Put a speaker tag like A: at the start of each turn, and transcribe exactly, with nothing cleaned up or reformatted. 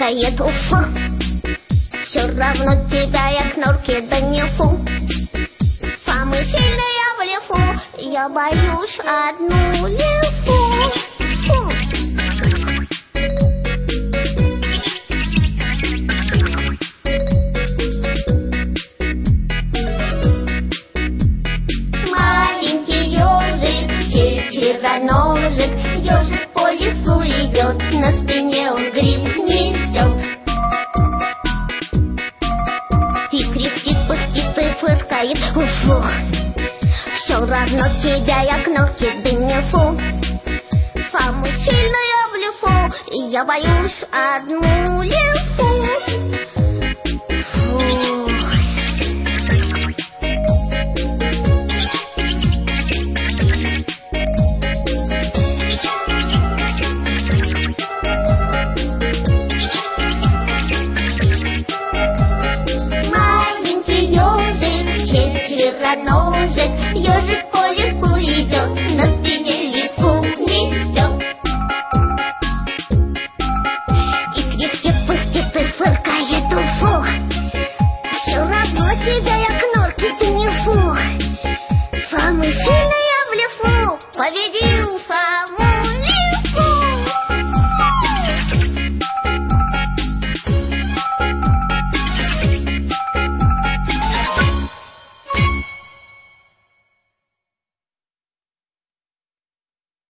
A: фыркает уф. Все равно тебя я к норке донесу. Самый сильный я в лесу, я боюсь одну лису. Фу. Маленький ежик, четвероножек, ежик по лесу идет, на спине он гриб несет. И кряхтит, пыхтит и фыркает уф. Все равно тебя я к норке донесу. Самый сильный я в лесу, и я боюсь одну лису.